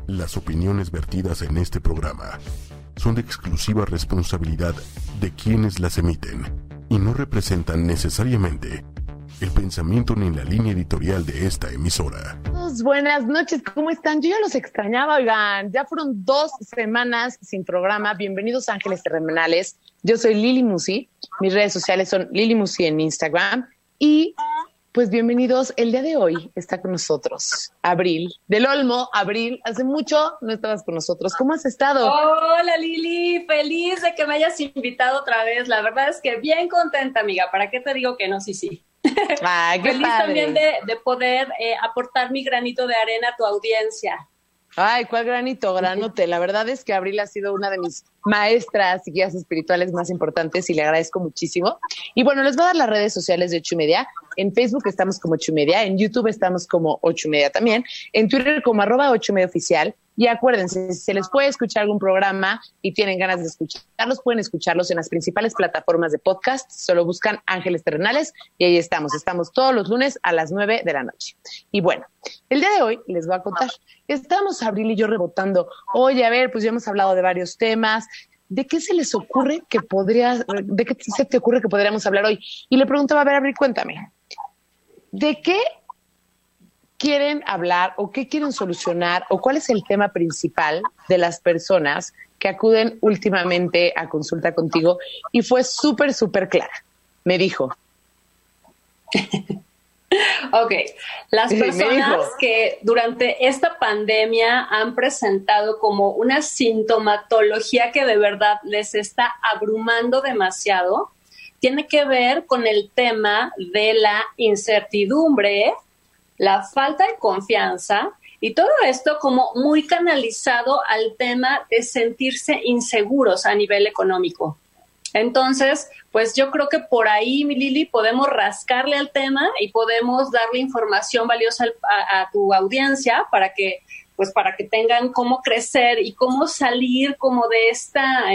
Las opiniones vertidas en este programa son de exclusiva responsabilidad de quienes las emiten y no representan necesariamente el pensamiento ni la línea editorial de esta emisora. Buenas noches, ¿cómo están? Yo ya los extrañaba, oigan, ya fueron 2 semanas sin programa. Bienvenidos a Ángeles Terrenales. Yo soy Lili Musi, mis redes sociales son Lili Musi en Instagram y pues bienvenidos. El día de hoy está con nosotros Abril del Olmo. Abril, hace mucho no estabas con nosotros. ¿Cómo has estado? Hola Lili, feliz de que me hayas invitado otra vez. La verdad es que bien contenta, amiga. ¿Para qué te digo que no? Sí. Ay, qué feliz padre. También de poder aportar mi granito de arena a tu audiencia. Ay, ¿cuál granito? Granote. La verdad es que Abril ha sido una de mis maestras y guías espirituales más importantes y le agradezco muchísimo. Y bueno, les voy a dar las redes sociales de 8ymedia. En Facebook estamos como 8ymedia, en YouTube estamos como 8ymedia también, en Twitter como @8mediaoficial. Y acuérdense, si se les puede escuchar algún programa y tienen ganas de escucharlos, pueden escucharlos en las principales plataformas de podcast. Solo buscan Ángeles Terrenales y ahí estamos. Estamos todos los lunes a las 9 de la noche. Y bueno, el día de hoy les voy a contar. Estamos Abril y yo rebotando. Oye, a ver, pues ya hemos hablado de varios temas. ¿De qué se les ocurre de qué se te ocurre que podríamos hablar hoy? Y le preguntaba, a ver, Abril, cuéntame. ¿De qué quieren hablar o qué quieren solucionar o cuál es el tema principal de las personas que acuden últimamente a consulta contigo? Y fue súper clara. Me dijo. Ok, las personas que durante esta pandemia han presentado como una sintomatología que de verdad les está abrumando demasiado, tiene que ver con el tema de la incertidumbre, la falta de confianza y todo esto como muy canalizado al tema de sentirse inseguros a nivel económico. Entonces, pues yo creo que por ahí, mi Lili, podemos rascarle al tema y podemos darle información valiosa a tu audiencia para que tengan cómo crecer y cómo salir como de esta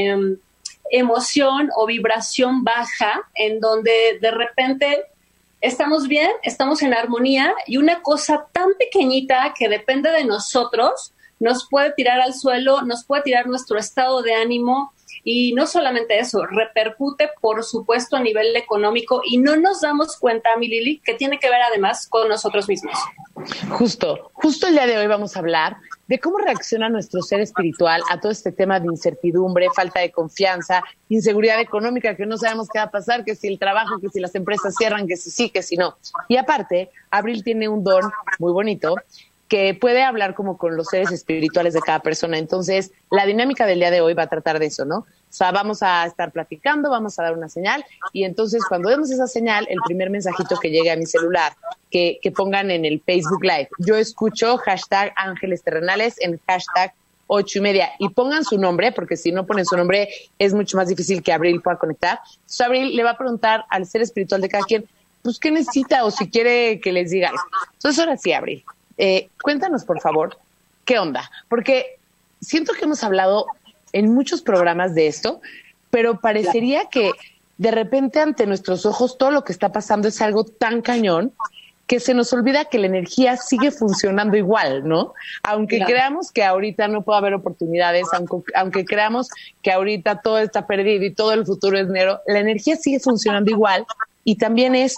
emoción o vibración baja en donde de repente estamos bien, estamos en armonía y una cosa tan pequeñita que depende de nosotros nos puede tirar al suelo, nos puede tirar nuestro estado de ánimo y no solamente eso, repercute por supuesto a nivel económico y no nos damos cuenta, mi Lili, que tiene que ver además con nosotros mismos. Justo el día de hoy vamos a hablar de cómo reacciona nuestro ser espiritual a todo este tema de incertidumbre, falta de confianza, inseguridad económica, que no sabemos qué va a pasar, que si el trabajo, que si las empresas cierran, que si sí, que si no. Y aparte, Abril tiene un don muy bonito que puede hablar como con los seres espirituales de cada persona. Entonces, la dinámica del día de hoy va a tratar de eso, ¿no? O sea, vamos a estar platicando, vamos a dar una señal, y entonces cuando demos esa señal, el primer mensajito que llegue a mi celular, que pongan en el Facebook Live, yo escucho hashtag Ángeles Terrenales en hashtag 8ymedia, y pongan su nombre, porque si no ponen su nombre, es mucho más difícil que Abril pueda conectar. Entonces, Abril le va a preguntar al ser espiritual de cada quien, pues, ¿qué necesita o si quiere que les diga algo? Entonces, ahora sí, Abril. Cuéntanos, por favor, ¿qué onda? Porque siento que hemos hablado en muchos programas de esto, pero parecería que de repente ante nuestros ojos todo lo que está pasando es algo tan cañón que se nos olvida que la energía sigue funcionando igual, ¿no? Aunque creamos que ahorita no puede haber oportunidades, aunque creamos que ahorita todo está perdido y todo el futuro es negro, la energía sigue funcionando igual y también es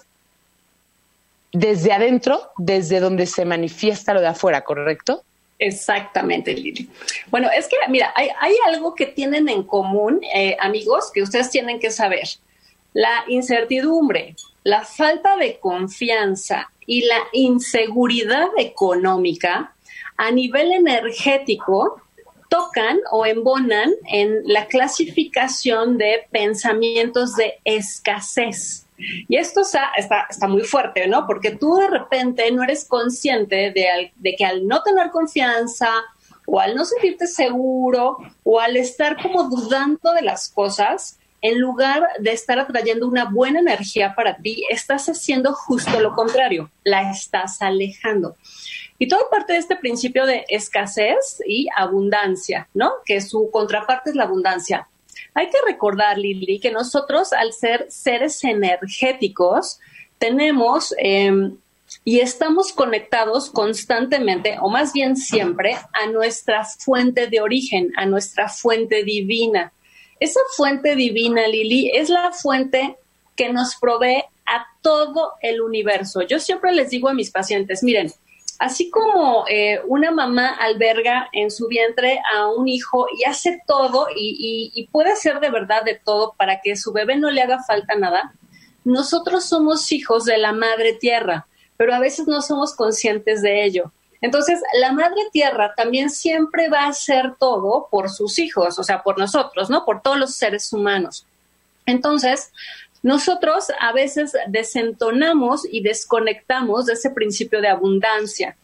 desde adentro, desde donde se manifiesta lo de afuera, ¿correcto? Exactamente, Lili. Bueno, es que, mira, hay algo que tienen en común, amigos, que ustedes tienen que saber. La incertidumbre, la falta de confianza y la inseguridad económica a nivel energético tocan o embonan en la clasificación de pensamientos de escasez. Y esto está muy fuerte, ¿no? Porque tú de repente no eres consciente de que al no tener confianza o al no sentirte seguro o al estar como dudando de las cosas, en lugar de estar atrayendo una buena energía para ti, estás haciendo justo lo contrario, la estás alejando. Y todo parte de este principio de escasez y abundancia, ¿no? Que su contraparte es la abundancia. Hay que recordar, Lili, que nosotros, al ser seres energéticos, tenemos y estamos conectados constantemente, o más bien siempre, a nuestra fuente de origen, a nuestra fuente divina. Esa fuente divina, Lili, es la fuente que nos provee a todo el universo. Yo siempre les digo a mis pacientes, miren, así como una mamá alberga en su vientre a un hijo y hace todo y puede hacer de verdad de todo para que su bebé no le haga falta nada, nosotros somos hijos de la Madre Tierra, pero a veces no somos conscientes de ello. Entonces, la Madre Tierra también siempre va a hacer todo por sus hijos, o sea, por nosotros, ¿no? Por todos los seres humanos. Entonces, nosotros a veces desentonamos y desconectamos de ese principio de abundancia.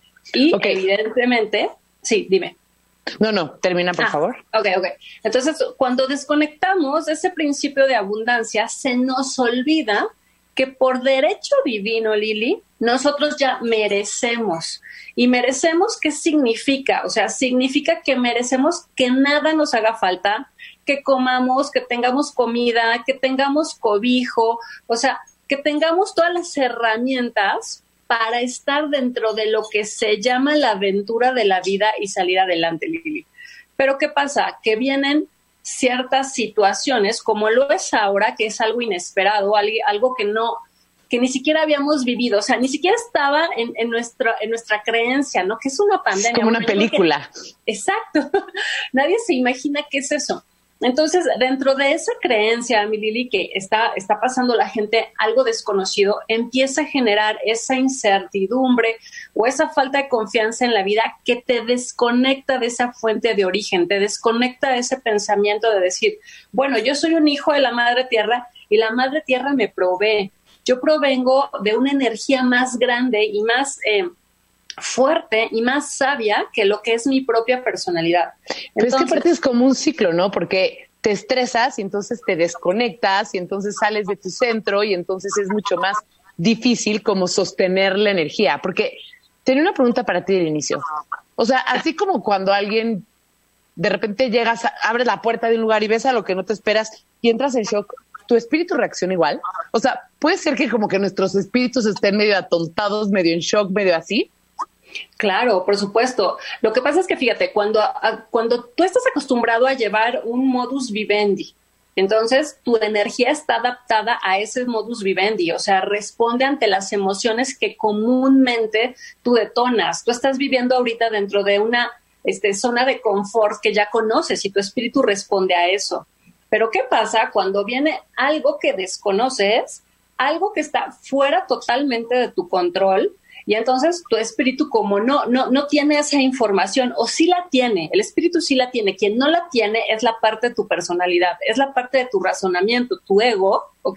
Y evidentemente, sí, dime. No, termina, por favor. Ok. Entonces, cuando desconectamos de ese principio de abundancia, se nos olvida que por derecho divino, Lili, nosotros ya merecemos. ¿Y merecemos qué significa? O sea, significa que merecemos que nada nos haga falta, que comamos, que tengamos comida, que tengamos cobijo, o sea, que tengamos todas las herramientas para estar dentro de lo que se llama la aventura de la vida y salir adelante, Lili. Pero ¿qué pasa? Que vienen ciertas situaciones, como lo es ahora, que es algo inesperado, algo que ni siquiera habíamos vivido, o sea, ni siquiera estaba en nuestra creencia, ¿no? Que es una pandemia. Es como una película. Exacto. Nadie se imagina qué es eso. Entonces, dentro de esa creencia, mi Lili, que está pasando la gente algo desconocido, empieza a generar esa incertidumbre o esa falta de confianza en la vida que te desconecta de esa fuente de origen, te desconecta de ese pensamiento de decir, bueno, yo soy un hijo de la Madre Tierra y la Madre Tierra me provee. Yo provengo de una energía más grande y más fuerte y más sabia que lo que es mi propia personalidad. Pero es que aparte es como un ciclo, ¿no? Porque te estresas y entonces te desconectas y entonces sales de tu centro y entonces es mucho más difícil como sostener la energía. Porque tenía una pregunta para ti del inicio. O sea, así como cuando alguien de repente llegas, abres la puerta de un lugar y ves a lo que no te esperas y entras en shock, ¿tu espíritu reacciona igual? O sea, ¿puede ser que como que nuestros espíritus estén medio atontados, medio en shock, medio así? Claro, por supuesto. Lo que pasa es que, fíjate, cuando tú estás acostumbrado a llevar un modus vivendi, entonces tu energía está adaptada a ese modus vivendi, o sea, responde ante las emociones que comúnmente tú detonas. Tú estás viviendo ahorita dentro de una zona de confort que ya conoces y tu espíritu responde a eso. Pero ¿qué pasa cuando viene algo que desconoces, algo que está fuera totalmente de tu control? Y entonces tu espíritu, como no tiene esa información, o sí la tiene, el espíritu sí la tiene, quien no la tiene es la parte de tu personalidad, es la parte de tu razonamiento, tu ego, ¿ok?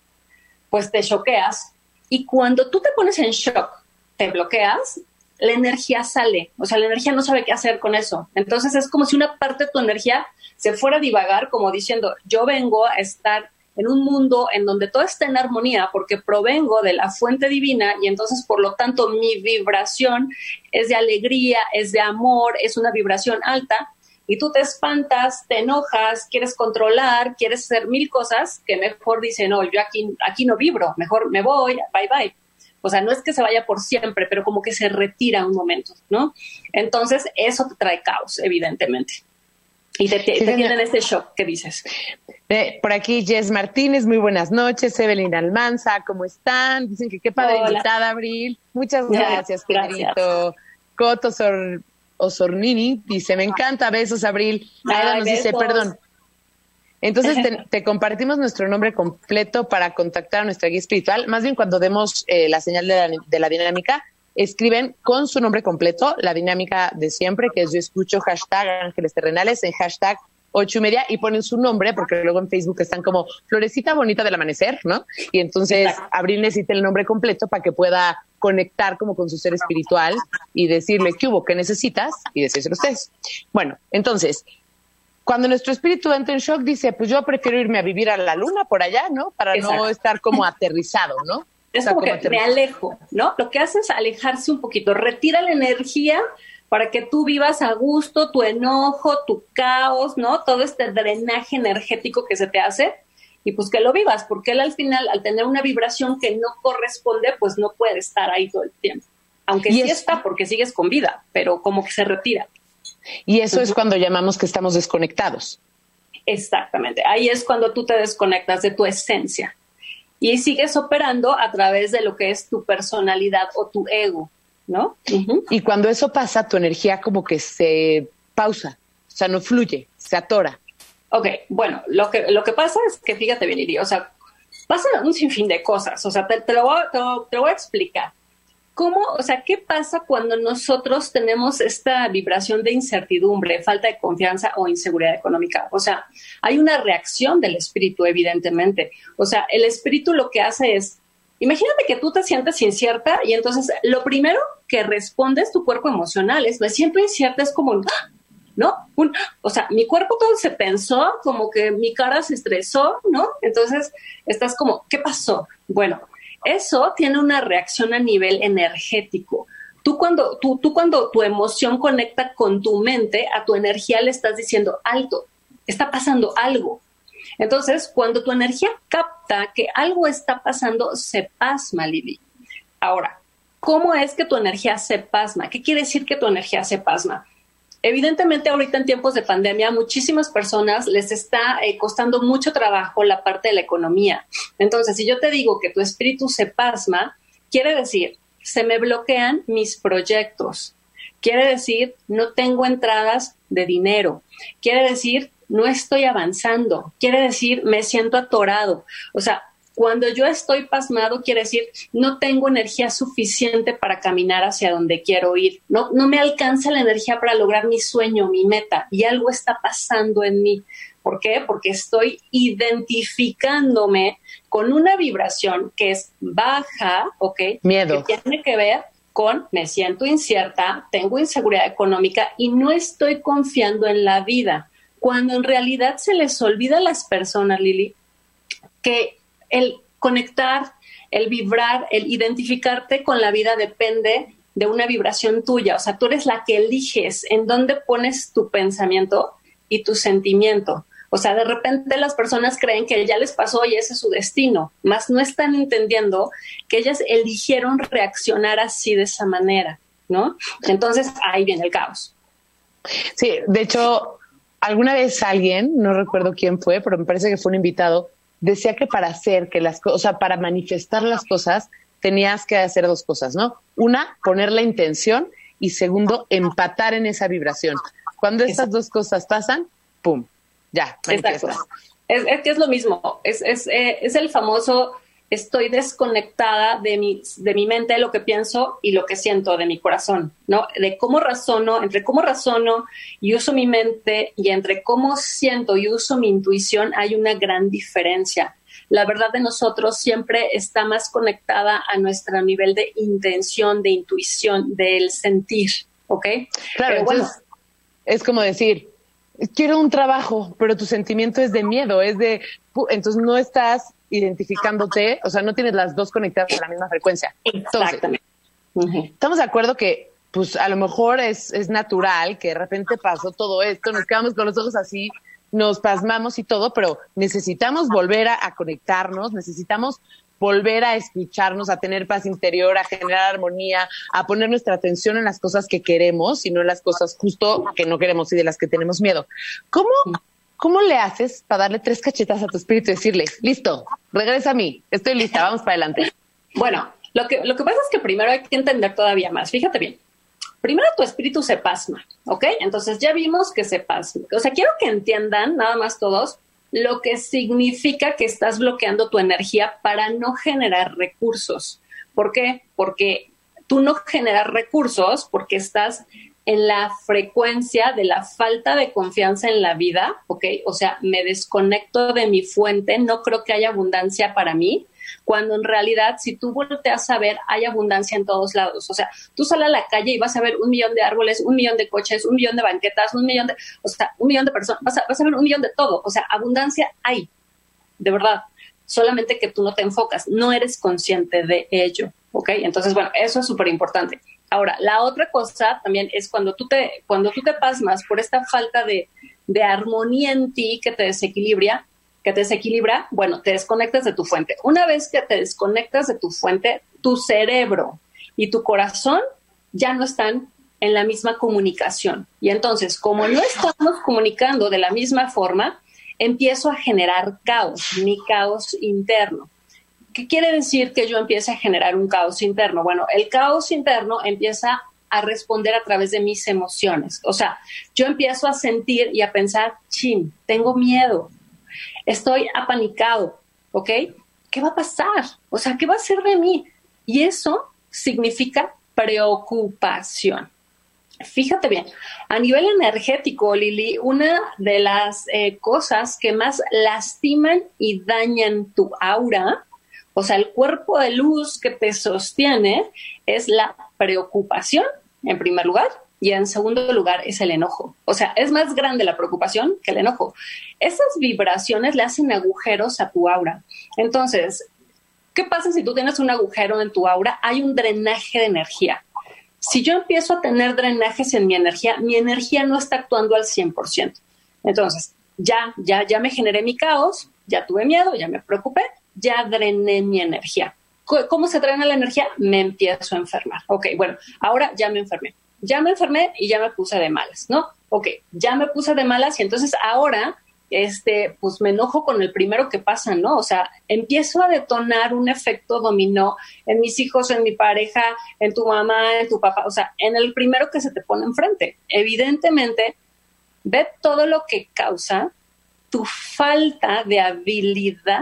Pues te choqueas. Y cuando tú te pones en shock, te bloqueas, la energía sale, o sea, la energía no sabe qué hacer con eso. Entonces es como si una parte de tu energía se fuera a divagar, como diciendo, yo vengo a estar en un mundo en donde todo está en armonía porque provengo de la fuente divina y entonces, por lo tanto, mi vibración es de alegría, es de amor, es una vibración alta y tú te espantas, te enojas, quieres controlar, quieres hacer mil cosas que mejor dicen, no, yo aquí no vibro, mejor me voy, bye bye. O sea, no es que se vaya por siempre, pero como que se retira un momento, ¿no? Entonces, eso te trae caos, evidentemente. Y te tienen este shock, ¿qué dices? Por aquí Jess Martínez, muy buenas noches. Evelyn Almanza, ¿cómo están? Dicen que qué padre invitada, Abril. Muchas gracias, Pedrito. Coto Osornini dice, me encanta, besos, Abril. Aida nos dice, perdón. Entonces te compartimos nuestro nombre completo para contactar a nuestra guía espiritual. Más bien cuando demos la señal de la dinámica, escriben con su nombre completo, la dinámica de siempre, que es yo escucho hashtag Ángeles Terrenales en hashtag 8:30 y ponen su nombre, porque luego en Facebook están como Florecita Bonita del Amanecer, ¿no? Y entonces Abril necesita el nombre completo para que pueda conectar como con su ser espiritual y decirle qué hubo, qué necesitas y decírselo a ustedes. Bueno, entonces, cuando nuestro espíritu entra en shock, dice, pues yo prefiero irme a vivir a la luna por allá, ¿no? Para no estar como aterrizado, ¿no? Es como que me alejo, ¿no? Lo que hace es alejarse un poquito, retira la energía para que tú vivas a gusto, tu enojo, tu caos, ¿no? Todo este drenaje energético que se te hace y pues que lo vivas, porque él al final, al tener una vibración que no corresponde, pues no puede estar ahí todo el tiempo. Aunque sí está porque sigues con vida, pero como que se retira. Y eso es cuando llamamos que estamos desconectados. Exactamente. Ahí es cuando tú te desconectas de tu esencia y sigues operando a través de lo que es tu personalidad o tu ego, ¿no? Y cuando eso pasa, tu energía como que se pausa, o sea, no fluye, se atora. Ok, bueno, lo que pasa es que, fíjate bien, Iri, o sea, pasan un sinfín de cosas, o sea, te lo voy a explicar. ¿Cómo, o sea, qué pasa cuando nosotros tenemos esta vibración de incertidumbre, falta de confianza o inseguridad económica? O sea, hay una reacción del espíritu, evidentemente. O sea, el espíritu lo que hace es, imagínate que tú te sientes incierta y entonces lo primero que respondes tu cuerpo emocional es, me siento incierta, es como, ¿no? O sea, mi cuerpo todo se tensó, como que mi cara se estresó, ¿no? Entonces estás como, ¿qué pasó? Bueno, eso tiene una reacción a nivel energético. Tú cuando tu emoción conecta con tu mente, a tu energía le estás diciendo alto, está pasando algo. Entonces, cuando tu energía capta que algo está pasando, se pasma, Lili. Ahora, ¿cómo es que tu energía se pasma? ¿Qué quiere decir que tu energía se pasma? Evidentemente, ahorita en tiempos de pandemia, muchísimas personas les está costando mucho trabajo la parte de la economía. Entonces, si yo te digo que tu espíritu se pasma, quiere decir, se me bloquean mis proyectos. Quiere decir, no tengo entradas de dinero. Quiere decir, no estoy avanzando. Quiere decir, me siento atorado. O sea, cuando yo estoy pasmado, quiere decir, no tengo energía suficiente para caminar hacia donde quiero ir. No me alcanza la energía para lograr mi sueño, mi meta, y algo está pasando en mí. ¿Por qué? Porque estoy identificándome con una vibración que es baja, ¿ok? Miedo. Que tiene que ver con me siento incierta, tengo inseguridad económica y no estoy confiando en la vida. Cuando en realidad se les olvida a las personas, Lili, que el conectar, el vibrar, el identificarte con la vida depende de una vibración tuya. O sea, tú eres la que eliges en dónde pones tu pensamiento y tu sentimiento. O sea, de repente las personas creen que ya les pasó y ese es su destino, mas no están entendiendo que ellas eligieron reaccionar así de esa manera, ¿no? Entonces, ahí viene el caos. Sí, de hecho, alguna vez alguien, no recuerdo quién fue, pero me parece que fue un invitado, decía que para hacer que las cosas, o sea, para manifestar las cosas, tenías que hacer dos cosas, ¿no? Una, poner la intención y segundo, empatar en esa vibración. Cuando estas dos cosas pasan, ¡pum! Ya, manifiestas. Es que es lo mismo, es el famoso estoy desconectada de mi mente, de lo que pienso y lo que siento de mi corazón, ¿no? De cómo razono, entre cómo razono y uso mi mente y entre cómo siento y uso mi intuición hay una gran diferencia. La verdad de nosotros siempre está más conectada a nuestro nivel de intención, de intuición, del sentir, ¿ok? Claro, entonces, es como decir, quiero un trabajo, pero tu sentimiento es de miedo, entonces no estás identificándote, o sea, no tienes las dos conectadas a la misma frecuencia. Exactamente. Entonces, estamos de acuerdo que, pues, a lo mejor es natural que de repente pasó todo esto, nos quedamos con los ojos así, nos pasmamos y todo, pero necesitamos volver a conectarnos, necesitamos volver a escucharnos, a tener paz interior, a generar armonía, a poner nuestra atención en las cosas que queremos y no en las cosas justo que no queremos y de las que tenemos miedo. ¿Cómo le haces para darle 3 cachetas a tu espíritu y decirle, listo, regresa a mí, estoy lista, vamos para adelante? Bueno, lo que pasa es que primero hay que entender todavía más. Fíjate bien. Primero tu espíritu se pasma, ¿ok? Entonces ya vimos que se pasma. O sea, quiero que entiendan, nada más todos, lo que significa que estás bloqueando tu energía para no generar recursos. ¿Por qué? Porque tú no generas recursos porque estás en la frecuencia de la falta de confianza en la vida, ¿ok? O sea, me desconecto de mi fuente, no creo que haya abundancia para mí, cuando en realidad, si tú volteas a ver, hay abundancia en todos lados. O sea, tú sales a la calle y vas a ver 1 millón de árboles, 1 millón de coches, 1 millón de banquetas, 1 millón de, o sea, 1 millón de personas, vas a ver 1 millón de todo. O sea, abundancia hay, de verdad. Solamente que tú no te enfocas, no eres consciente de ello, ¿ok? Entonces, bueno, eso es súper importante. Ahora, la otra cosa también es cuando tú te pasmas por esta falta de armonía en ti que te desequilibra, que te desequilibra, bueno, te desconectas de tu fuente. Una vez que te desconectas de tu fuente, tu cerebro y tu corazón ya no están en la misma comunicación. Y entonces, como no estamos comunicando de la misma forma, empiezo a generar caos, mi caos interno. ¿Qué quiere decir que yo empiece a generar un caos interno? Bueno, el caos interno empieza a responder a través de mis emociones. O sea, yo empiezo a sentir y a pensar, chin, tengo miedo, estoy apanicado, ¿ok? ¿Qué va a pasar? O sea, ¿qué va a ser de mí? Y eso significa preocupación. Fíjate bien, a nivel energético, Lili, una de las cosas que más lastiman y dañan tu aura, o sea, el cuerpo de luz que te sostiene, es la preocupación, en primer lugar, y en segundo lugar es el enojo. O sea, es más grande la preocupación que el enojo. Esas vibraciones le hacen agujeros a tu aura. Entonces, ¿qué pasa si tú tienes un agujero en tu aura? Hay un drenaje de energía. Si yo empiezo a tener drenajes en mi energía no está actuando al 100%. Entonces, ya me generé mi caos, ya tuve miedo, ya me preocupé, ya drené mi energía. ¿Cómo se drena la energía? Me empiezo a enfermar. Ok, bueno, ahora ya me enfermé. Ya me enfermé y ya me puse de malas, ¿no? Ok, ya me puse de malas y entonces ahora pues me enojo con el primero que pasa, ¿no? O sea, empiezo a detonar un efecto dominó en mis hijos, en mi pareja, en tu mamá, en tu papá, o sea, en el primero que se te pone enfrente. Evidentemente, ve todo lo que causa tu falta de habilidad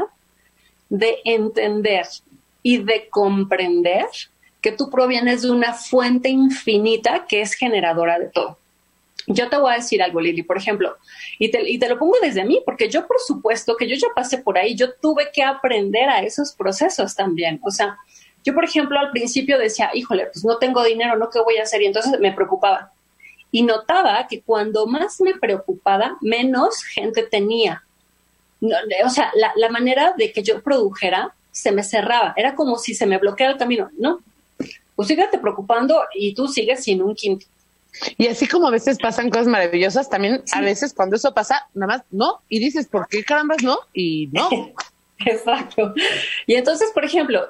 de entender y de comprender que tú provienes de una fuente infinita que es generadora de todo. Yo te voy a decir algo, Lili, por ejemplo, y te lo pongo desde mí, porque yo, por supuesto, que yo ya pasé por ahí, yo tuve que aprender a esos procesos también. O sea, yo, por ejemplo, al principio decía, híjole, pues no tengo dinero, ¿no? ¿Qué voy a hacer? Y entonces me preocupaba. Y notaba que cuando más me preocupaba, menos gente tenía. No, o sea, la manera de que yo produjera se me cerraba. Era como si se me bloqueara el camino, ¿no? Pues síguete preocupando y tú sigues sin un quinto. Y así como a veces pasan cosas maravillosas, también sí. A veces cuando eso pasa, nada más no, y dices, ¿por qué carambas no? Y no. Exacto. Y entonces, por ejemplo,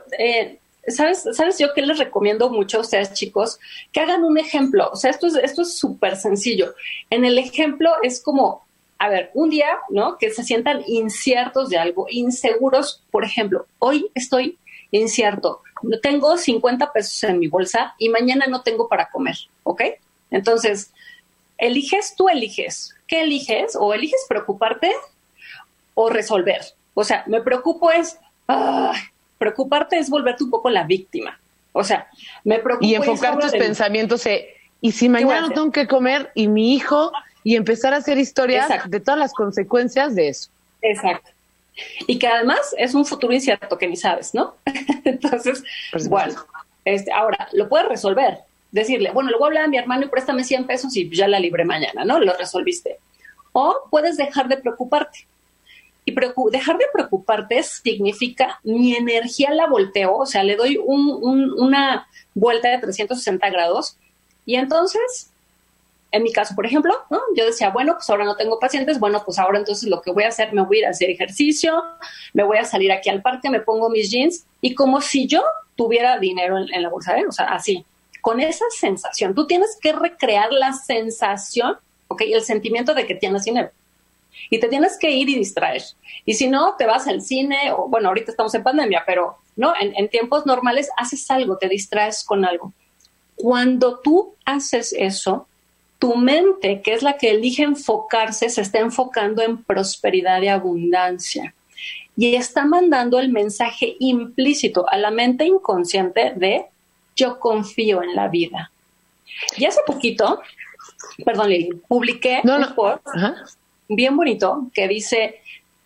¿sabes yo qué les recomiendo mucho a ustedes, chicos? Que hagan un ejemplo. O sea, esto es súper sencillo. En el ejemplo es como, a ver, un día, ¿no? Que se sientan inciertos de algo, inseguros. Por ejemplo, hoy estoy incierto. Tengo 50 pesos en mi bolsa y mañana no tengo para comer, ¿ok? Entonces, tú eliges. ¿Qué eliges? O eliges preocuparte o resolver. O sea, me preocupo preocuparte es volverte un poco la víctima. O sea, me preocupo. Y enfocar tus pensamientos y si mañana no tengo que comer y mi hijo, y empezar a hacer historias de todas las consecuencias de eso. Exacto. Y que además es un futuro incierto que ni sabes, ¿no? Entonces, bueno, ahora, lo puedes resolver. Decirle, bueno, le voy a hablar a mi hermano y préstame 100 pesos y ya la libré mañana, ¿no? Lo resolviste. O puedes dejar de preocuparte. Y dejar de preocuparte significa mi energía la volteo, o sea, le doy una vuelta de 360 grados. Y entonces, en mi caso, por ejemplo, ¿no? Yo decía, bueno, pues ahora no tengo pacientes, bueno, pues ahora entonces lo que voy a hacer, me voy a ir a hacer ejercicio, me voy a salir aquí al parque, me pongo mis jeans y como si yo tuviera dinero en la bolsa, o sea, así. Con esa sensación, tú tienes que recrear la sensación, ¿ok? El sentimiento de que tienes dinero. Y te tienes que ir y distraer. Y si no, te vas al cine, o bueno, ahorita estamos en pandemia, pero no, en tiempos normales haces algo, te distraes con algo. Cuando tú haces eso, tu mente, que es la que elige enfocarse, se está enfocando en prosperidad y abundancia. Y está mandando el mensaje implícito a la mente inconsciente de yo confío en la vida. Y hace poquito, perdón, Lili, publiqué un post bien bonito que dice,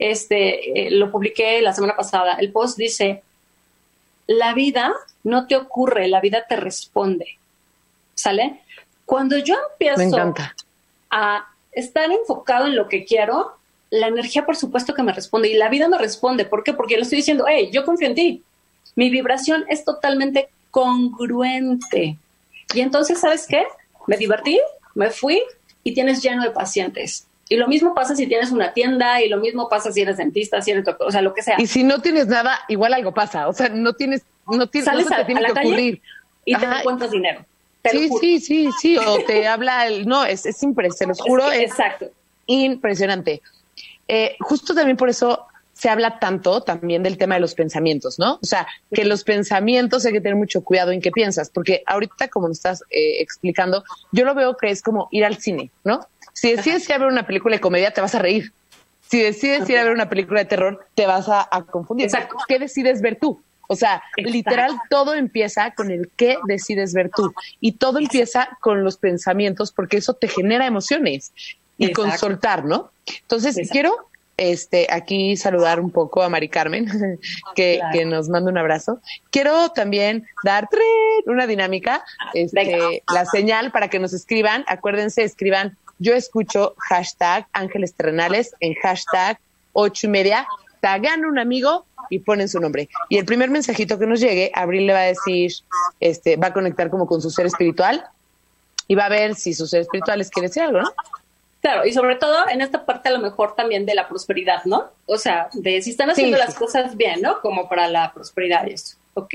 lo publiqué la semana pasada. El post dice, la vida no te ocurre, la vida te responde. ¿Sale? Cuando yo empiezo a estar enfocado en lo que quiero, la energía, por supuesto, que me responde. Y la vida me responde. ¿Por qué? Porque le estoy diciendo, hey, yo confío en ti. Mi vibración es totalmente congruente. Y entonces, ¿sabes qué? Me divertí, me fui y tienes lleno de pacientes. Y lo mismo pasa si tienes una tienda, y lo mismo pasa si eres dentista, si eres doctor, o sea, lo que sea. Y si no tienes nada, igual algo pasa. O sea, no tienes, sales no se te tiene que ocurrir. Y te encuentras dinero. Sí. O te habla es impresionante, se los juro. Exacto. Impresionante. Justo también por eso se habla tanto también del tema de los pensamientos, ¿no? O sea, que los pensamientos hay que tener mucho cuidado en qué piensas, porque ahorita, como nos estás explicando, yo lo veo que es como ir al cine, ¿no? Si decides ir a ver una película de comedia, te vas a reír. Si decides ir a ver una película de terror, te vas a confundir. Exacto. ¿Qué decides ver tú? O sea, literal, todo empieza con el qué decides ver tú. Y todo empieza con los pensamientos, porque eso te genera emociones. Y con soltar, ¿no? Entonces, quiero aquí saludar un poco a Mari Carmen, que nos manda un abrazo. Quiero también dar una dinámica, la señal para que nos escriban. Acuérdense, escriban yo escucho #Ángeles Terrenales en #8:30, tagan un amigo y ponen su nombre. Y el primer mensajito que nos llegue, Abril le va a decir, va a conectar como con su ser espiritual y va a ver si su ser espiritual les quiere decir algo, ¿no? Claro, y sobre todo en esta parte a lo mejor también de la prosperidad, ¿no? O sea, de si están haciendo las cosas bien, ¿no? Como para la prosperidad y eso. Ok.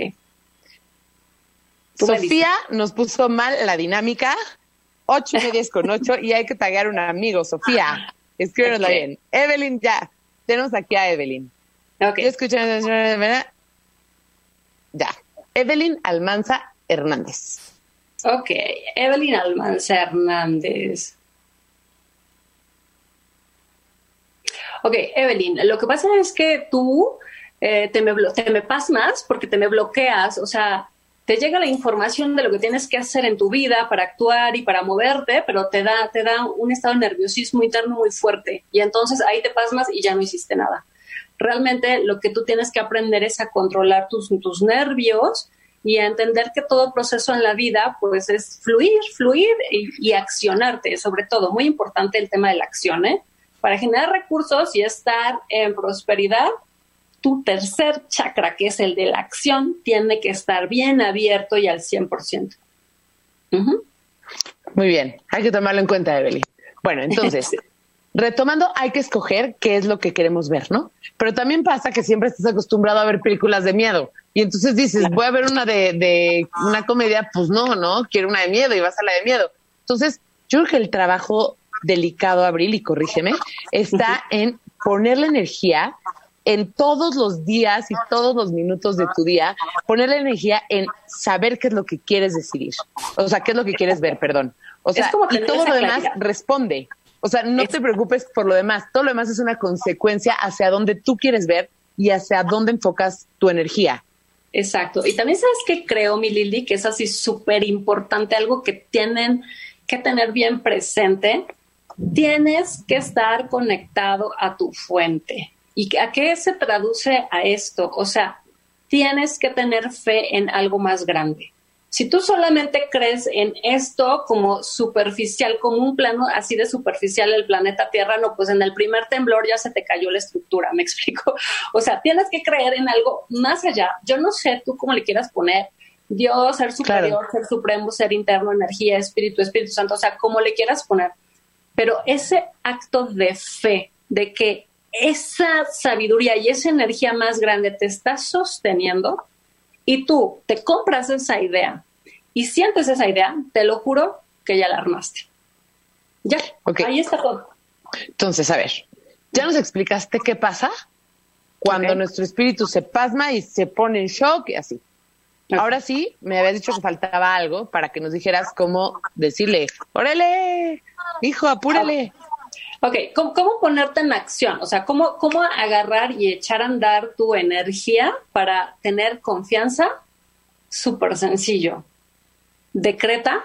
Sofía nos puso mal la dinámica. 8:30 con 8 y hay que taguear un amigo. Sofía, escríbenosla bien. Evelyn, ya. Tenemos aquí a Evelyn. Ok. Yo escuché. Ya. Evelyn Almanza Hernández. Ok. Evelyn Almanza Hernández. Ok, Evelyn, lo que pasa es que tú te me pasmas porque te me bloqueas, o sea, te llega la información de lo que tienes que hacer en tu vida para actuar y para moverte, pero te da un estado de nerviosismo interno muy fuerte y entonces ahí te pasmas y ya no hiciste nada. Realmente lo que tú tienes que aprender es a controlar tus nervios y a entender que todo proceso en la vida pues es fluir y accionarte, sobre todo, muy importante el tema de la acción, Para generar recursos y estar en prosperidad, tu tercer chakra, que es el de la acción, tiene que estar bien abierto y al 100%. Uh-huh. Muy bien, hay que tomarlo en cuenta, Evelyn. Bueno, entonces, retomando, hay que escoger qué es lo que queremos ver, ¿no? Pero también pasa que siempre estás acostumbrado a ver películas de miedo y entonces dices, voy a ver una de una comedia, pues no, quiero una de miedo y vas a la de miedo. Entonces, yo creo que el trabajo delicado, Abril, y corrígeme, está en ponerle energía en todos los días y todos los minutos de tu día, ponerle energía en saber qué es lo que quieres decidir. O sea, qué es lo que quieres ver, perdón. O sea, y todo lo demás responde. O sea, no te preocupes por lo demás. Todo lo demás es una consecuencia hacia dónde tú quieres ver y hacia dónde enfocas tu energía. Exacto. Y también sabes que creo, mi Lili, que es así súper importante, algo que tienen que tener bien presente. Tienes que estar conectado a tu fuente. ¿Y a qué se traduce a esto? O sea, tienes que tener fe en algo más grande. Si tú solamente crees en esto como superficial, como un plano así de superficial el planeta Tierra, no, pues en el primer temblor ya se te cayó la estructura, ¿me explico? O sea, tienes que creer en algo más allá. Yo no sé tú cómo le quieras poner, Dios, ser superior, ser supremo, ser interno, energía, Espíritu Santo, o sea, como le quieras poner. Pero ese acto de fe, de que esa sabiduría y esa energía más grande te está sosteniendo y tú te compras esa idea y sientes esa idea, te lo juro que ya la armaste. Ya, ahí está todo. Entonces, a ver, ya nos explicaste qué pasa cuando nuestro espíritu se pasma y se pone en shock y así. Ahora sí, me habías dicho que faltaba algo para que nos dijeras cómo decirle, ¡órale, hijo, apúrale! Ok, ¿cómo ponerte en acción? O sea, ¿cómo agarrar y echar a andar tu energía para tener confianza? Súper sencillo. Decreta,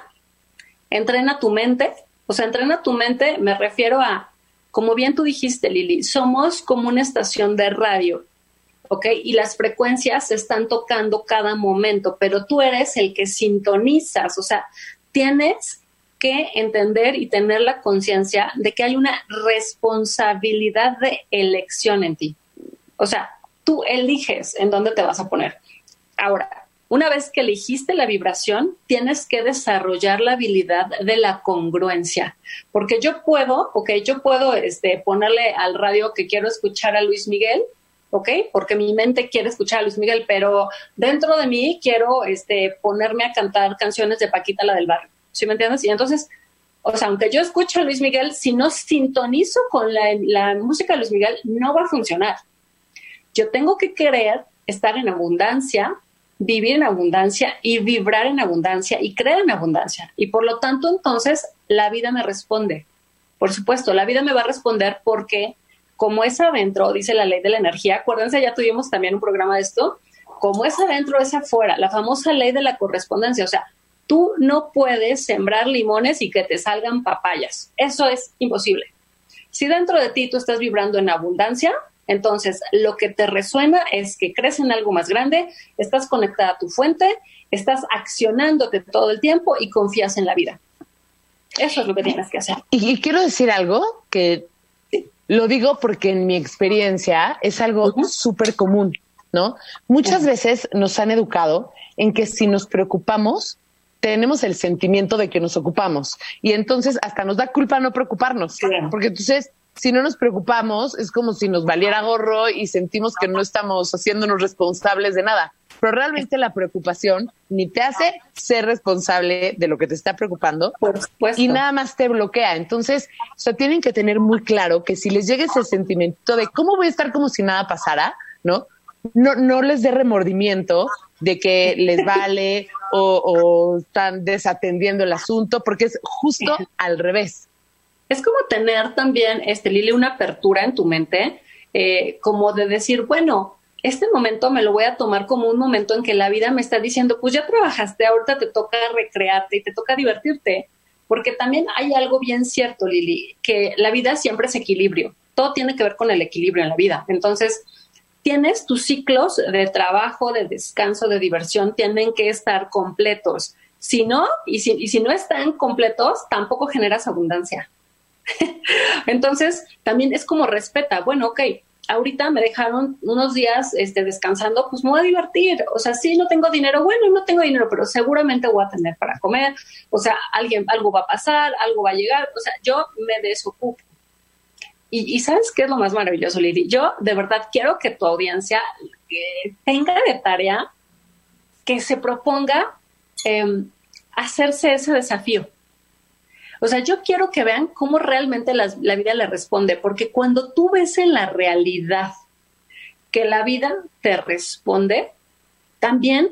entrena tu mente. O sea, entrena tu mente, me refiero a, como bien tú dijiste, Lili, somos como una estación de radio. ¿Ok? Y las frecuencias se están tocando cada momento, pero tú eres el que sintonizas, o sea, tienes que entender y tener la conciencia de que hay una responsabilidad de elección en ti. O sea, tú eliges en dónde te vas a poner. Ahora, una vez que elegiste la vibración, tienes que desarrollar la habilidad de la congruencia. Porque yo puedo ponerle al radio que quiero escuchar a Luis Miguel, ¿ok? Porque mi mente quiere escuchar a Luis Miguel, pero dentro de mí quiero ponerme a cantar canciones de Paquita, la del barrio. ¿Sí me entiendes? Y entonces, o sea, aunque yo escucho a Luis Miguel, si no sintonizo con la música de Luis Miguel, no va a funcionar. Yo tengo que querer estar en abundancia, vivir en abundancia y vibrar en abundancia y creer en abundancia. Y por lo tanto, entonces, la vida me responde. Por supuesto, la vida me va a responder porque como es adentro, dice la ley de la energía, acuérdense, ya tuvimos también un programa de esto, como es adentro, es afuera, la famosa ley de la correspondencia. O sea, tú no puedes sembrar limones y que te salgan papayas. Eso es imposible. Si dentro de ti tú estás vibrando en abundancia, entonces lo que te resuena es que crees en algo más grande, estás conectada a tu fuente, estás accionándote todo el tiempo y confías en la vida. Eso es lo que tienes que hacer. Y quiero decir algo que lo digo porque en mi experiencia es algo súper común, ¿no? Muchas veces nos han educado en que si nos preocupamos, tenemos el sentimiento de que nos ocupamos y entonces hasta nos da culpa no preocuparnos, porque entonces si no nos preocupamos es como si nos valiera gorro y sentimos que no estamos haciéndonos responsables de nada, pero realmente la preocupación ni te hace ser responsable de lo que te está preocupando y nada más te bloquea. Entonces, o sea, tienen que tener muy claro que si les llega ese sentimiento de cómo voy a estar como si nada pasara, no les dé remordimiento de que les vale o están desatendiendo el asunto, porque es justo al revés. Es como tener también, Lili, una apertura en tu mente, como de decir, bueno, este momento me lo voy a tomar como un momento en que la vida me está diciendo, pues ya trabajaste, ahorita te toca recrearte y te toca divertirte. Porque también hay algo bien cierto, Lili, que la vida siempre es equilibrio. Todo tiene que ver con el equilibrio en la vida. Entonces, tienes tus ciclos de trabajo, de descanso, de diversión, tienen que estar completos. Si no, y si no están completos, tampoco generas abundancia. Entonces, también es como respeta. Bueno, ok, ahorita me dejaron unos días descansando, pues me voy a divertir. O sea, sí, no tengo dinero, bueno, no tengo dinero, pero seguramente voy a tener para comer. O sea, algo va a pasar, algo va a llegar. O sea, yo me desocupo. Y ¿sabes qué es lo más maravilloso, Lili? Yo de verdad quiero que tu audiencia tenga de tarea que se proponga hacerse ese desafío. O sea, yo quiero que vean cómo realmente la vida le responde, porque cuando tú ves en la realidad que la vida te responde, también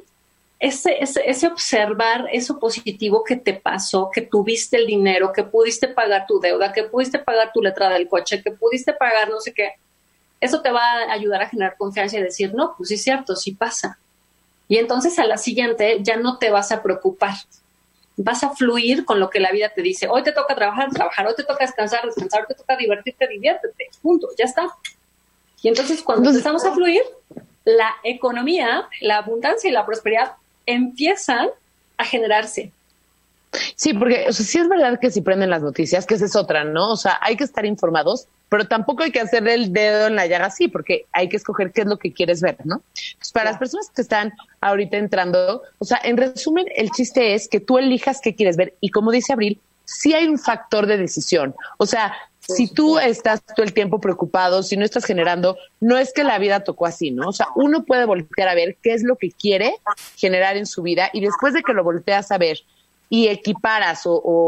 ese observar eso positivo que te pasó, que tuviste el dinero, que pudiste pagar tu deuda, que pudiste pagar tu letra del coche, que pudiste pagar no sé qué, eso te va a ayudar a generar confianza y decir, no, pues sí es cierto, sí pasa. Y entonces a la siguiente ya no te vas a preocupar. Vas a fluir con lo que la vida te dice. Hoy te toca trabajar, hoy te toca descansar, hoy te toca divertirte, diviértete, punto, ya está. Y entonces cuando empezamos a fluir, la economía, la abundancia y la prosperidad empiezan a generarse. Sí, porque sí es verdad que si prenden las noticias, que esa es otra, ¿no? O sea, hay que estar informados, pero tampoco hay que hacer el dedo en la llaga así, porque hay que escoger qué es lo que quieres ver, ¿no? Pues para las personas que están ahorita entrando, o sea, en resumen, el chiste es que tú elijas qué quieres ver y como dice Abril, sí hay un factor de decisión. O sea, si tú estás todo el tiempo preocupado, si no estás generando, no es que la vida tocó así, ¿no? O sea, uno puede voltear a ver qué es lo que quiere generar en su vida y después de que lo volteas a ver y equiparas o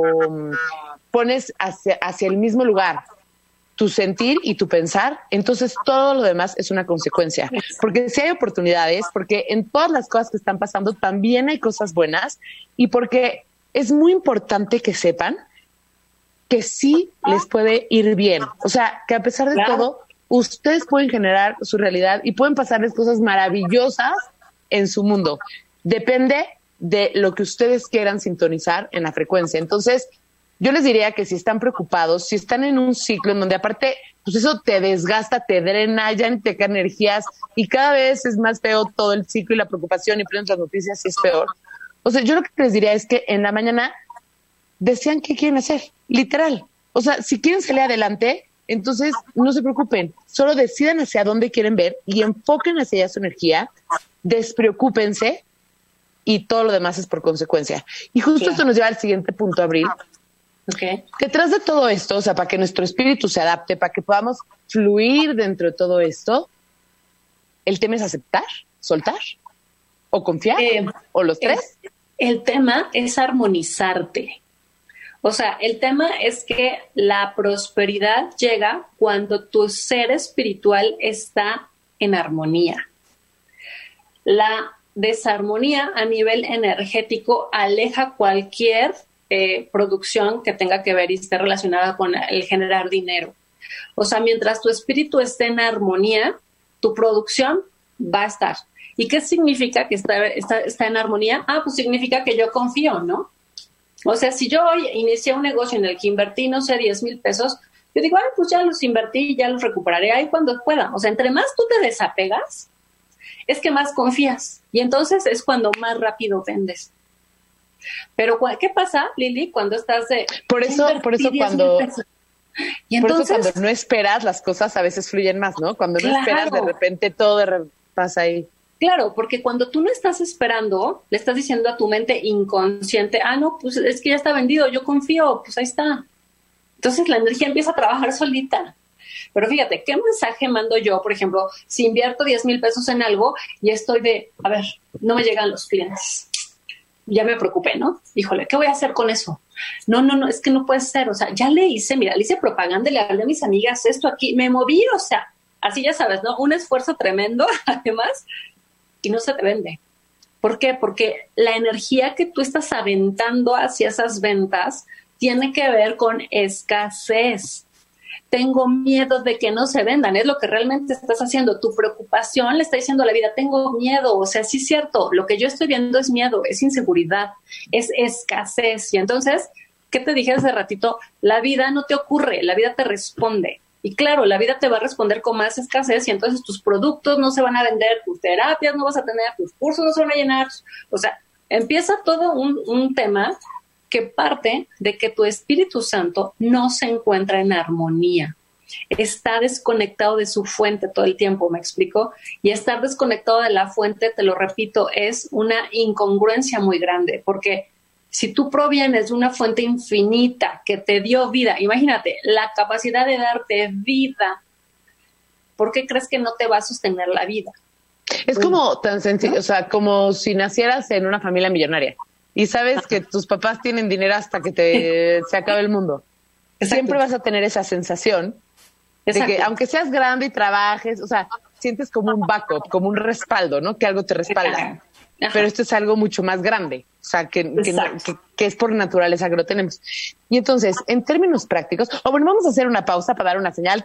pones hacia el mismo lugar tu sentir y tu pensar, entonces todo lo demás es una consecuencia. Porque si hay oportunidades, porque en todas las cosas que están pasando también hay cosas buenas y porque es muy importante que sepan que sí les puede ir bien. O sea, que a pesar de todo, ustedes pueden generar su realidad y pueden pasarles cosas maravillosas en su mundo. Depende de lo que ustedes quieran sintonizar en la frecuencia. Entonces, yo les diría que si están preocupados, si están en un ciclo en donde aparte, pues eso te desgasta, te drena, ya ni te quedan energías y cada vez es más feo todo el ciclo y la preocupación y prendes las noticias y es peor. O sea, yo lo que les diría es que en la mañana decían qué quieren hacer, literal. O sea, si quieren salir adelante, entonces no se preocupen, solo decidan hacia dónde quieren ver y enfoquen hacia allá su energía, despreocúpense y todo lo demás es por consecuencia. Y justo esto nos lleva al siguiente punto, Abril. Okay. Detrás de todo esto, o sea, para que nuestro espíritu se adapte, para que podamos fluir dentro de todo esto, el tema es aceptar, soltar o confiar o los tres. El tema es armonizarte. O sea, el tema es que la prosperidad llega cuando tu ser espiritual está en armonía. La desarmonía a nivel energético aleja cualquier producción que tenga que ver y esté relacionada con el generar dinero. O sea, mientras tu espíritu esté en armonía, tu producción va a estar. ¿Y qué significa que está en armonía? Pues significa que yo confío, ¿no? O sea, si yo hoy inicié un negocio en el que invertí, no sé, 10,000 pesos, yo digo, pues ya los invertí, ya los recuperaré ahí cuando pueda. O sea, entre más tú te desapegas, es que más confías. Y entonces es cuando más rápido vendes. Pero ¿qué pasa, Lili, cuando estás de... Por eso cuando... Y entonces, por eso cuando no esperas, las cosas a veces fluyen más, ¿no? Cuando no esperas, de repente todo pasa ahí. Claro, porque cuando tú no estás esperando, le estás diciendo a tu mente inconsciente, no, pues es que ya está vendido, yo confío, pues ahí está. Entonces la energía empieza a trabajar solita. Pero fíjate, ¿qué mensaje mando yo, por ejemplo, si invierto 10,000 pesos en algo y estoy a ver, no me llegan los clientes? Ya me preocupé, ¿no? Híjole, ¿qué voy a hacer con eso? No, es que no puede ser. O sea, ya le hice propaganda, le hablé a mis amigas, esto aquí, me moví, o sea, así ya sabes, ¿no? Un esfuerzo tremendo, además, y no se te vende. ¿Por qué? Porque la energía que tú estás aventando hacia esas ventas tiene que ver con escasez. Tengo miedo de que no se vendan, es lo que realmente estás haciendo. Tu preocupación le está diciendo a la vida, tengo miedo. O sea, sí es cierto, lo que yo estoy viendo es miedo, es inseguridad, es escasez. Y entonces, ¿qué te dije hace ratito? La vida no te ocurre, la vida te responde. Y claro, la vida te va a responder con más escasez y entonces tus productos no se van a vender, tus terapias no vas a tener, tus cursos no se van a llenar. O sea, empieza todo un tema que parte de que tu Espíritu Santo no se encuentra en armonía. Está desconectado de su fuente todo el tiempo, ¿me explico? Y estar desconectado de la fuente, te lo repito, es una incongruencia muy grande, porque si tú provienes de una fuente infinita que te dio vida, imagínate, la capacidad de darte vida, ¿por qué crees que no te va a sostener la vida? Es como tan sencillo, ¿no? O sea, como si nacieras en una familia millonaria y sabes que tus papás tienen dinero hasta que se acabe el mundo. Exacto. Siempre vas a tener esa sensación de que aunque seas grande y trabajes, o sea, sientes como un backup, como un respaldo, ¿no? Que algo te respalda. Ajá. Pero esto es algo mucho más grande, o sea, que es por naturaleza que lo tenemos. Y entonces, en términos prácticos, bueno, vamos a hacer una pausa para dar una señal,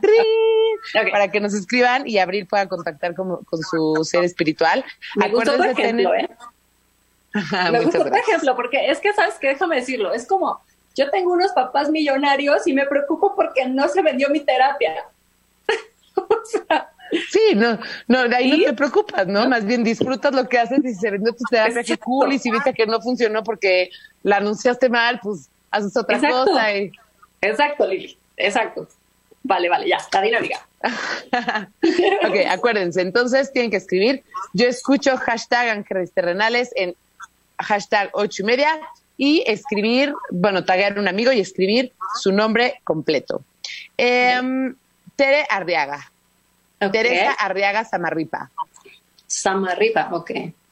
para que nos escriban y Abril pueda contactar con su ser espiritual. Me gustó tu ejemplo, Me gusta tu ejemplo, porque es que, ¿sabes qué? Déjame decirlo, es como, yo tengo unos papás millonarios y me preocupo porque no se vendió mi terapia. O sea, sí, no, de ahí no te preocupas, ¿no? Más bien disfrutas lo que haces y si se vendió tu terapia, qué cool, y si viste que no funcionó porque la anunciaste mal, pues haces otra cosa. Exacto, Lili, exacto. Vale, ya, la dinámica. Ok, acuérdense, entonces tienen que escribir, yo escucho hashtag Ángeles Terrenales en hashtag 8:30 y escribir, taguear a un amigo y escribir su nombre completo. Tere Arriaga. Okay. Teresa Arriaga Samarripa. Ok.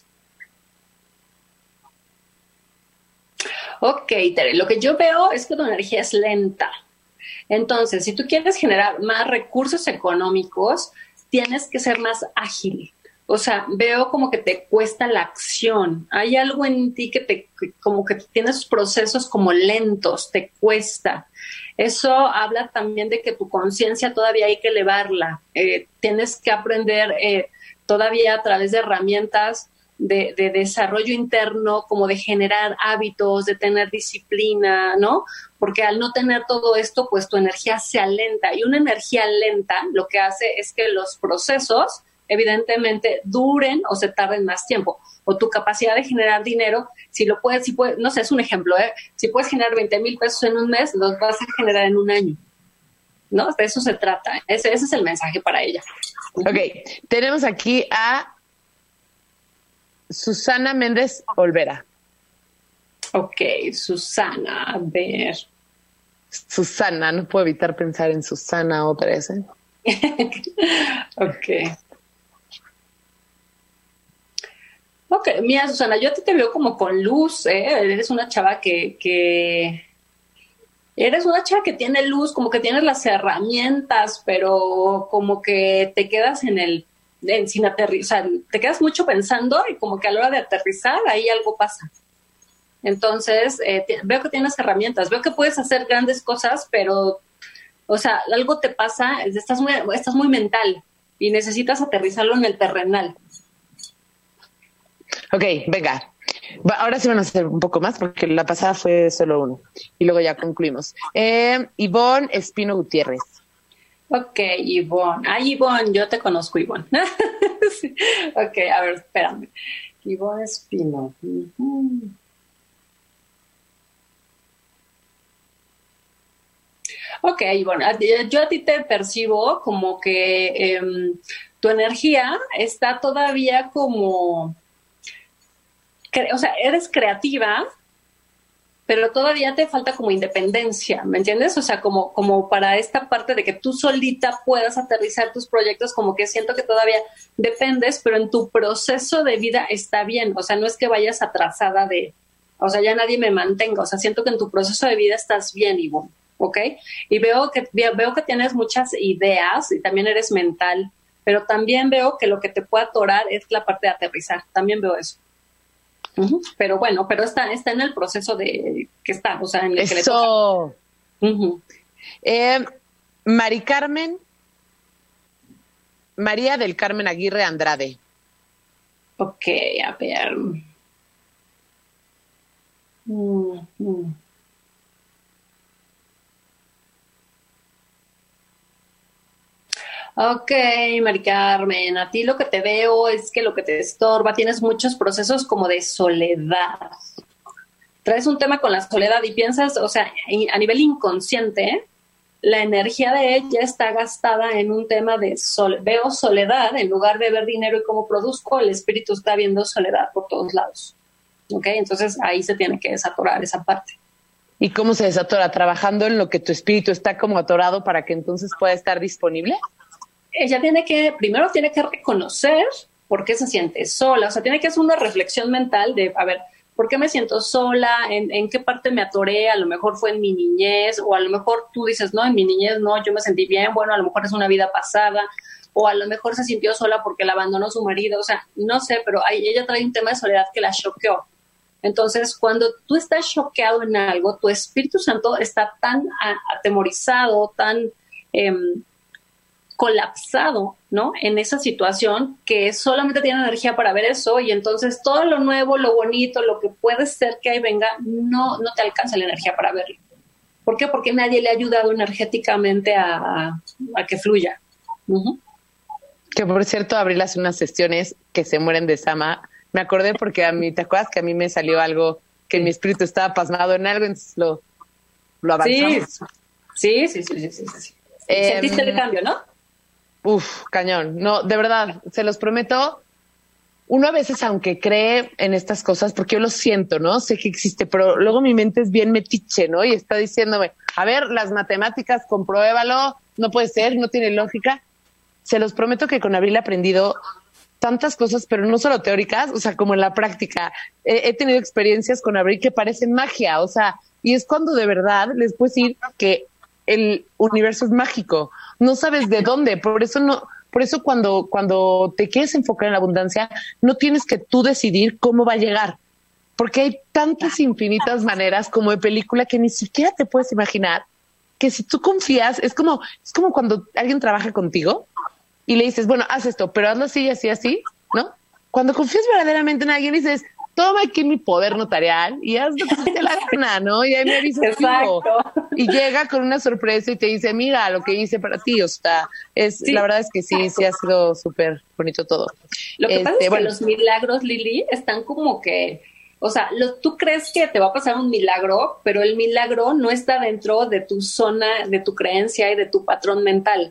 Ok, Tere, lo que yo veo es que tu energía es lenta. Entonces, si tú quieres generar más recursos económicos, tienes que ser más ágil. O sea, veo como que te cuesta la acción. Hay algo en ti que como que tienes procesos como lentos, te cuesta. Eso habla también de que tu conciencia todavía hay que elevarla. Tienes que aprender todavía a través de herramientas de desarrollo interno, como de generar hábitos, de tener disciplina, ¿no? Porque al no tener todo esto, pues tu energía se alenta. Y una energía lenta lo que hace es que los procesos evidentemente duren o se tarden más tiempo. O tu capacidad de generar dinero, si puedes, no sé, es un ejemplo, si puedes generar 20,000 pesos en un mes, los vas a generar en un año, ¿no? De eso se trata. Ese es el mensaje para ella. Ok, tenemos aquí a Susana Méndez Olvera. Ok, Susana, a ver. Susana, no puedo evitar pensar en Susana otra vez. Ok. Ok, mira, Susana, yo a ti te veo como con luz, ¿eh? Eres una chava que eres una chava que tiene luz, como que tienes las herramientas, pero como que te quedas sin aterrizar, te quedas mucho pensando y como que a la hora de aterrizar ahí algo pasa. Entonces, veo que tienes herramientas, veo que puedes hacer grandes cosas, pero, o sea, algo te pasa, estás muy mental y necesitas aterrizarlo en el terrenal. Ok, venga. Ahora sí van a hacer un poco más porque la pasada fue solo uno. Y luego ya concluimos. Ivonne Espino Gutiérrez. Ok, Ivonne. Ay, Ivonne, yo te conozco, Ivonne. Sí. Ok, a ver, espérame. Ivonne Espino. Uh-huh. Ok, Ivonne, yo a ti te percibo como que tu energía está todavía como... O sea, eres creativa, pero todavía te falta como independencia, ¿me entiendes? O sea, como para esta parte de que tú solita puedas aterrizar tus proyectos, como que siento que todavía dependes, pero en tu proceso de vida está bien. O sea, no es que vayas atrasada o sea, ya nadie me mantenga. O sea, siento que en tu proceso de vida estás bien, Ivonne, ¿ok? Y veo que tienes muchas ideas y también eres mental, pero también veo que lo que te puede atorar es la parte de aterrizar. También veo eso. Uh-huh. Pero bueno, está en el proceso de que está, o sea, en el que le toca. Uh-huh. María del Carmen Aguirre Andrade. Ok, a ver. Uh-huh. Ok, Mari Carmen, a ti lo que te veo es que lo que te estorba, tienes muchos procesos como de soledad. Traes un tema con la soledad y piensas, o sea, a nivel inconsciente, la energía de ella está gastada en un tema de veo soledad, en lugar de ver dinero y cómo produzco, el espíritu está viendo soledad por todos lados. Ok, entonces ahí se tiene que desatorar esa parte. ¿Y cómo se desatora? ¿Trabajando en lo que tu espíritu está como atorado para que entonces pueda estar disponible? Ella primero tiene que reconocer por qué se siente sola, o sea, tiene que hacer una reflexión mental de, a ver, ¿por qué me siento sola? ¿En qué parte me atoré? A lo mejor fue en mi niñez, o a lo mejor tú dices, no, en mi niñez no, yo me sentí bien, bueno, a lo mejor es una vida pasada, o a lo mejor se sintió sola porque la abandonó su marido, o sea, no sé, pero ella trae un tema de soledad que la choqueó. Entonces, cuando tú estás choqueado en algo, tu Espíritu Santo está tan atemorizado, tan colapsado, ¿no? En esa situación que solamente tiene energía para ver eso y entonces todo lo nuevo, lo bonito, lo que puede ser que ahí venga, no te alcanza la energía para verlo. ¿Por qué? Porque nadie le ha ayudado energéticamente a que fluya. Uh-huh. Que por cierto, Abril hace unas sesiones que se mueren de Sama. Me acordé porque ¿te acuerdas que a mí me salió algo que mi espíritu estaba pasmado en algo, entonces lo avanzamos? Sí. Sentiste el cambio, ¿no? Uf, cañón. No, de verdad, se los prometo. Uno a veces, aunque cree en estas cosas, porque yo lo siento, ¿no? Sé que existe, pero luego mi mente es bien metiche, ¿no? Y está diciéndome, a ver, las matemáticas, compruébalo, no puede ser, no tiene lógica. Se los prometo que con Abril he aprendido tantas cosas, pero no solo teóricas, o sea, como en la práctica. He tenido experiencias con Abril que parecen magia, o sea, y es cuando de verdad les puedo decir que el universo es mágico. No sabes de dónde, por eso cuando te quieres enfocar en la abundancia, no tienes que tú decidir cómo va a llegar, porque hay tantas infinitas maneras como de película que ni siquiera te puedes imaginar, que si tú confías, es como cuando alguien trabaja contigo y le dices, bueno, haz esto, pero hazlo así, así, así, ¿no? Cuando confías verdaderamente en alguien dices, toma aquí mi poder notarial y haz lo que se te la gana, ¿no? Y ahí me avisas. Exacto. Y llega con una sorpresa y te dice, mira lo que hice para ti. O sea, sí. La verdad es que sí ha sido súper bonito todo. Lo que pasa es que los milagros, Lili, están como que, o sea, tú crees que te va a pasar un milagro, pero el milagro no está dentro de tu zona, de tu creencia y de tu patrón mental.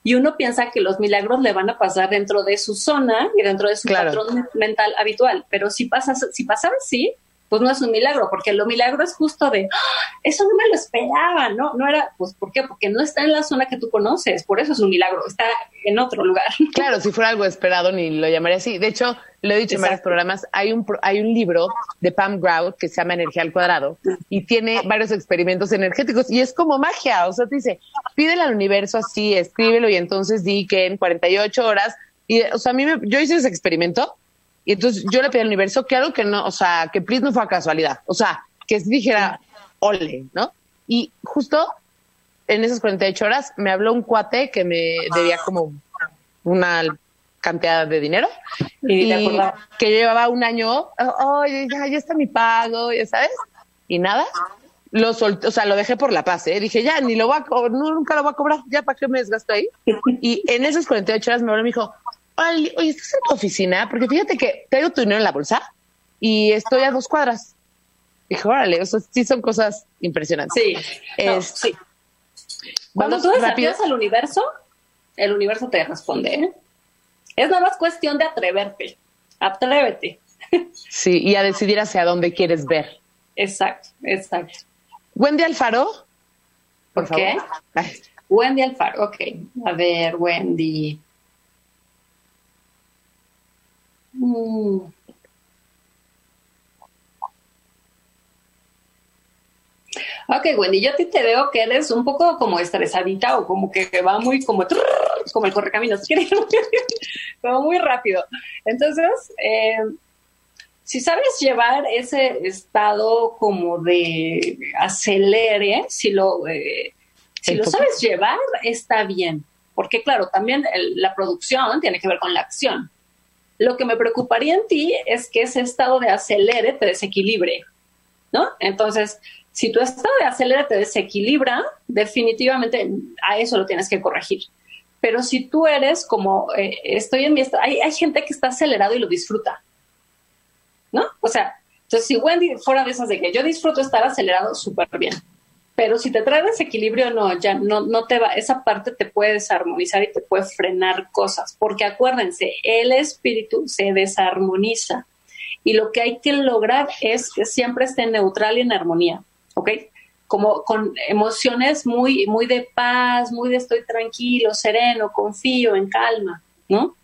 y uno piensa que los milagros le van a pasar dentro de su zona y dentro de su patrón mental habitual, pero si pasara así, pues no es un milagro, porque lo milagro es justo de, eso no me lo esperaba, no era, pues ¿por qué? Porque no está en la zona que tú conoces, por eso es un milagro, está en otro lugar. Claro, si fuera algo esperado ni lo llamaría así. De hecho, lo he dicho en varios programas, hay un libro de Pam Grout que se llama Energía al Cuadrado y tiene varios experimentos energéticos y es como magia, o sea, te dice, pídele al universo así, escríbelo y entonces di que en 48 horas, y, o sea, yo hice ese experimento. Y entonces yo le pedí al universo que algo que no, o sea, que please no fue a casualidad. O sea, que dijera, ole, ¿no? Y justo en esas 48 horas me habló un cuate que me debía como una cantidad de dinero. Y que yo llevaba un año, ya está mi pago, ya sabes. Y nada, lo solté, o sea, lo dejé por la paz, ¿eh? Dije, ya, ni lo voy a nunca lo voy a cobrar, ya, ¿para qué me desgasto ahí? Y en esas 48 horas me habló y me dijo, oye, ¿estás en tu oficina? Porque fíjate que traigo tu dinero en la bolsa y estoy a 2 cuadras. Dije, órale, o sea, sí son cosas impresionantes. Sí, sí. Cuando tú desafías al universo, el universo te responde, ¿eh? Es nada más cuestión de atreverte. Atrévete. Sí, y a decidir hacia dónde quieres ver. Exacto. Wendy Alfaro, por favor. ¿Qué? Wendy Alfaro, ok. A ver, Wendy. Ok, Wendy, yo a ti te veo que eres un poco como estresadita o como que va muy como el correcaminos, como muy rápido. Entonces, si sabes llevar ese estado como de acelere, si lo sabes llevar, está bien. Porque claro, también la producción tiene que ver con la acción. Lo que me preocuparía en ti es que ese estado de acelere te desequilibre, ¿no? Entonces, si tu estado de acelere te desequilibra, definitivamente a eso lo tienes que corregir. Pero si tú eres como, estoy en mi estado, hay gente que está acelerado y lo disfruta, ¿no? O sea, entonces si Wendy fuera de esas de que yo disfruto estar acelerado, súper bien. Pero si te trae desequilibrio, no te va, esa parte te puede desarmonizar y te puede frenar cosas, porque acuérdense, el espíritu se desarmoniza y lo que hay que lograr es que siempre esté neutral y en armonía, ¿ok? Como con emociones muy, muy de paz, muy de estoy tranquilo, sereno, confío, en calma, ¿no?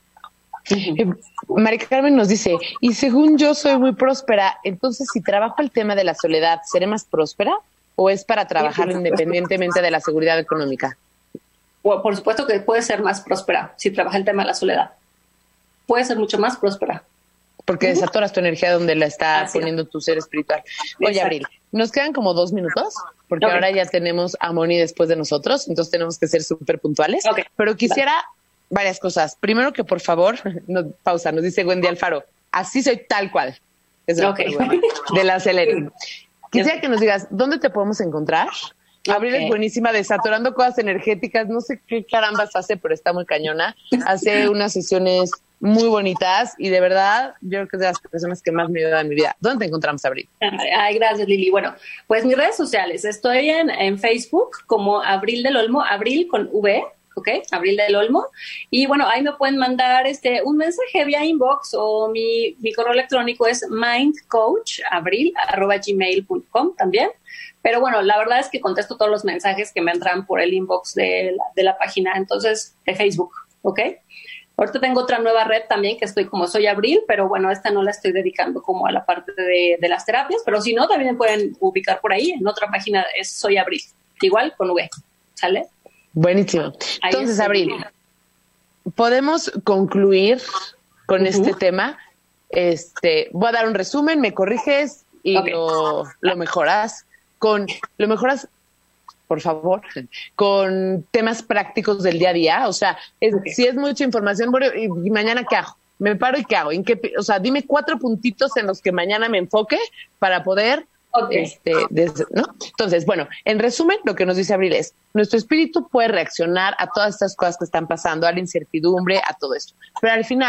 Mari Carmen nos dice, y según yo soy muy próspera, entonces si trabajo el tema de la soledad, ¿seré más próspera? ¿O es para trabajar independientemente de la seguridad económica? Por supuesto que puede ser más próspera si trabaja el tema de la soledad. Puede ser mucho más próspera. Porque desatoras tu energía donde la está poniendo tu ser espiritual. Oye, exacto. Abril, nos quedan como 2 minutos, porque ahora ya tenemos a Moni después de nosotros, entonces tenemos que ser súper puntuales. Pero quisiera varias cosas. Primero que, por favor, pausa, nos dice Wendy Alfaro, así soy tal cual. Es de la acelere. Quisiera que nos digas, ¿dónde te podemos encontrar? Abril es buenísima, desatorando cosas energéticas, no sé qué carambas hace, pero está muy cañona. Hace unas sesiones muy bonitas y de verdad, yo creo que es de las personas que más me ayudan en mi vida. ¿Dónde te encontramos, Abril? Ay, gracias, Lili. Bueno, pues mis redes sociales, estoy en Facebook como Abril del Olmo, Abril con V, ¿ok? Abril del Olmo. Y bueno, ahí me pueden mandar un mensaje vía inbox o mi correo electrónico es mindcoachabril@gmail.com también. Pero bueno, la verdad es que contesto todos los mensajes que me entran por el inbox de la página, entonces, de Facebook, ¿ok? Ahorita tengo otra nueva red también que estoy como Soy Abril, pero bueno, esta no la estoy dedicando como a la parte de las terapias, pero si no, también me pueden ubicar por ahí. En otra página es Soy Abril, igual con V, ¿sale? Buenísimo. Entonces, Abril, ¿podemos concluir con este tema? Voy a dar un resumen, me corriges y lo mejoras. Lo mejoras, por favor, con temas prácticos del día a día. O sea, si es mucha información, bueno, ¿y mañana qué hago? ¿Me paro y qué hago? O sea, dime 4 puntitos en los que mañana me enfoque para poder... ¿no? Entonces, bueno, en resumen, lo que nos dice Abril es, nuestro espíritu puede reaccionar a todas estas cosas que están pasando, a la incertidumbre, a todo esto. Pero al final,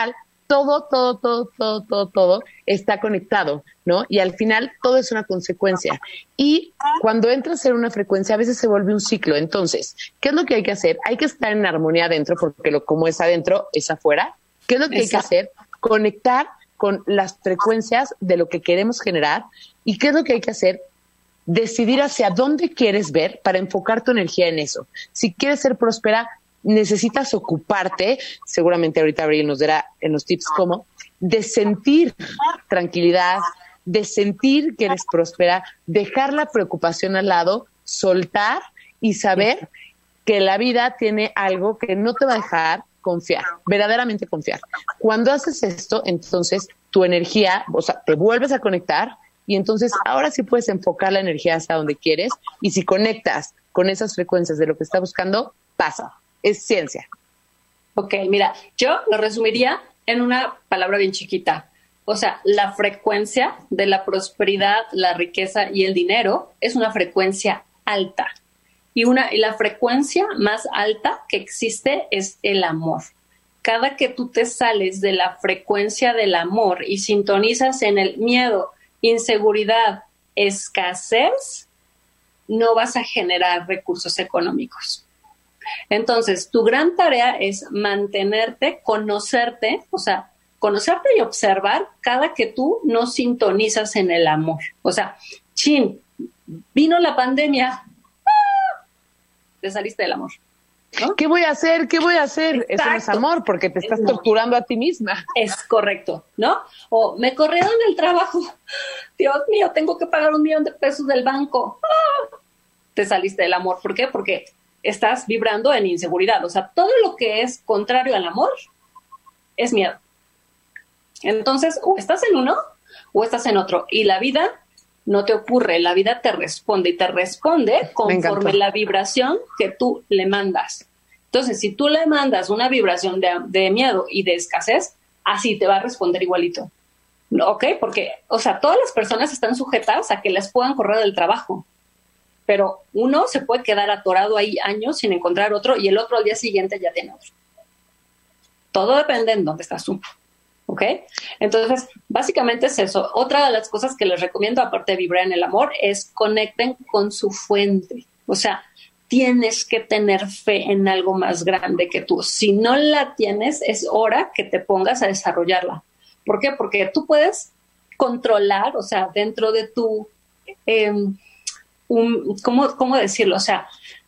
todo está conectado, ¿no? Y al final todo es una consecuencia. Y cuando entras en una frecuencia, a veces se vuelve un ciclo. Entonces, ¿qué es lo que hay que hacer? Hay que estar en armonía adentro, porque como es adentro, es afuera. ¿Qué es lo que hay que hacer? Conectar con las frecuencias de lo que queremos generar. ¿Y qué es lo que hay que hacer? Decidir hacia dónde quieres ver para enfocar tu energía en eso. Si quieres ser próspera, necesitas ocuparte, seguramente ahorita Abril nos dará en los tips cómo, de sentir tranquilidad, de sentir que eres próspera, dejar la preocupación al lado, soltar y saber que la vida tiene algo que no te va a dejar confiar, verdaderamente confiar. Cuando haces esto, entonces tu energía, o sea, te vuelves a conectar y entonces ahora sí puedes enfocar la energía hacia donde quieres y si conectas con esas frecuencias de lo que estás buscando, pasa. Es ciencia. Ok, mira, yo lo resumiría en una palabra bien chiquita. O sea, la frecuencia de la prosperidad, la riqueza y el dinero es una frecuencia alta. Y la frecuencia más alta que existe es el amor. Cada que tú te sales de la frecuencia del amor y sintonizas en el miedo, inseguridad, escasez, no vas a generar recursos económicos. Entonces, tu gran tarea es mantenerte, conocerte y observar cada que tú no sintonizas en el amor. O sea, vino la pandemia, te saliste del amor, ¿no? ¿Qué voy a hacer? Exacto. Eso no es amor, porque te estás torturando a ti misma. Es correcto, ¿no? O me corrieron del trabajo, Dios mío, tengo que pagar $1,000,000 del banco. Te saliste del amor. ¿Por qué? Porque estás vibrando en inseguridad. O sea, todo lo que es contrario al amor es miedo. Entonces, o estás en uno o estás en otro. Y la vida no te ocurre, la vida te responde y te responde conforme la vibración que tú le mandas. Entonces, si tú le mandas una vibración de miedo y de escasez, así te va a responder igualito. ¿Ok? Porque, o sea, todas las personas están sujetas a que les puedan correr del trabajo. Pero uno se puede quedar atorado ahí años sin encontrar otro y el otro al día siguiente ya tiene otro. Todo depende en dónde estás tú. ¿Ok? Entonces, básicamente es eso. Otra de las cosas que les recomiendo, aparte de vibrar en el amor, es conecten con su fuente. O sea, tienes que tener fe en algo más grande que tú. Si no la tienes, es hora que te pongas a desarrollarla. ¿Por qué? Porque tú puedes controlar, o sea, dentro de tu... ¿cómo decirlo? O sea,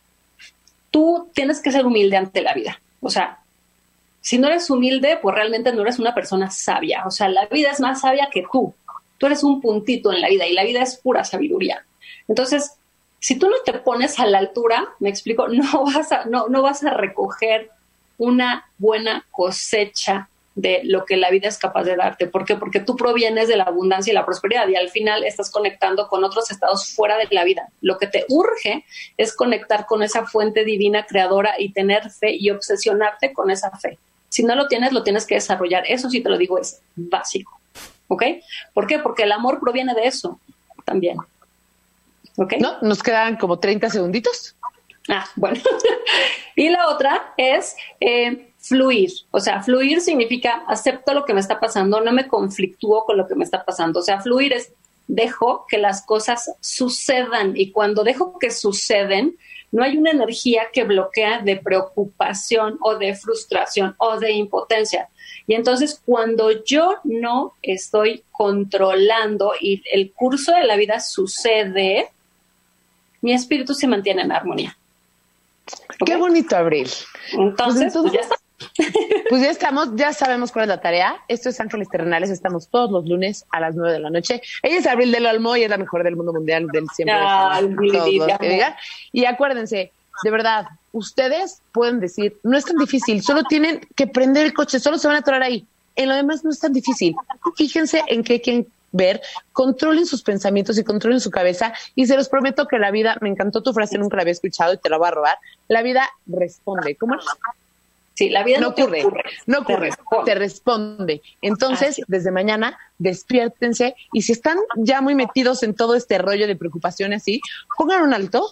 tú tienes que ser humilde ante la vida. O sea, si no eres humilde, pues realmente no eres una persona sabia. O sea, la vida es más sabia que tú. Tú eres un puntito en la vida y la vida es pura sabiduría. Entonces, si tú no te pones a la altura, me explico, no vas a recoger una buena cosecha de lo que la vida es capaz de darte. ¿Por qué? Porque tú provienes de la abundancia y la prosperidad y al final estás conectando con otros estados fuera de la vida. Lo que te urge es conectar con esa fuente divina creadora y tener fe y obsesionarte con esa fe. Si no lo tienes que desarrollar. Eso sí te lo digo, es básico. ¿Ok? ¿Por qué? Porque el amor proviene de eso también. ¿Ok? ¿No? Nos quedan como 30 segunditos. Bueno. Y la otra es fluir. O sea, fluir significa acepto lo que me está pasando, no me conflictúo con lo que me está pasando. O sea, fluir es dejo que las cosas sucedan y cuando dejo que suceden, no hay una energía que bloquea de preocupación o de frustración o de impotencia. Y entonces cuando yo no estoy controlando y el curso de la vida sucede, mi espíritu se mantiene en armonía. ¿Okay? Qué bonito, Abril. Entonces pues ya está. Pues ya estamos, ya sabemos cuál es la tarea. Esto es Ángeles Terrenales, estamos todos los lunes a las 9 de la noche. Ella es Abril del Olmo y es la mejor del mundo mundial del siempre. Todos los que digan. Y acuérdense, de verdad, ustedes pueden decir, no es tan difícil, solo tienen que prender el coche, solo se van a atorar ahí. En lo demás no es tan difícil. Fíjense en qué quieren ver, controlen sus pensamientos y controlen su cabeza y se los prometo que la vida, me encantó tu frase, nunca la había escuchado y te la voy a robar, la vida responde. ¿Cómo es? Sí, la vida no ocurre, te responde. Entonces, desde mañana, despiértense y si están ya muy metidos en todo este rollo de preocupación así, pongan un alto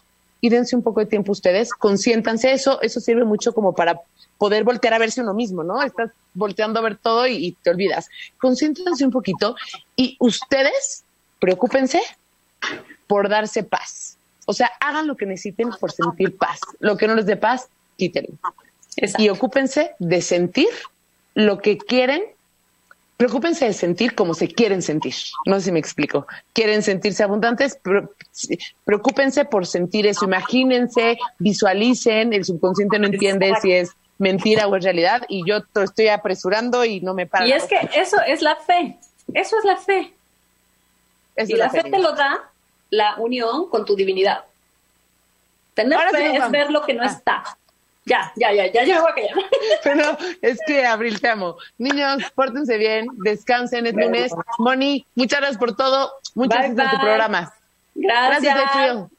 y dense un poco de tiempo ustedes, consiéntanse, eso sirve mucho como para poder voltear a verse uno mismo, ¿no? Estás volteando a ver todo y te olvidas. Consiéntanse un poquito y ustedes preocúpense por darse paz. O sea, hagan lo que necesiten por sentir paz. Lo que no les dé paz, quítenlo. Exacto. Y ocúpense de sentir lo que quieren. Preocúpense de sentir como se quieren sentir. No sé si me explico. ¿Quieren sentirse abundantes? Preocúpense por sentir eso. Imagínense, visualicen. El subconsciente no entiende Exacto. si es mentira o es realidad. Y yo estoy apresurando y no me paro. Y es que eso es la fe. Eso es la fe. Y la fe te lo da la unión con tu divinidad. Tener Ahora fe sí es ver lo que no está. Ya me voy a callar. Pero es que, Abril, te amo. Niños, pórtense bien, descansen, es lunes. Moni, muchas gracias por todo. Muchas gracias por tu programa. Gracias. Gracias,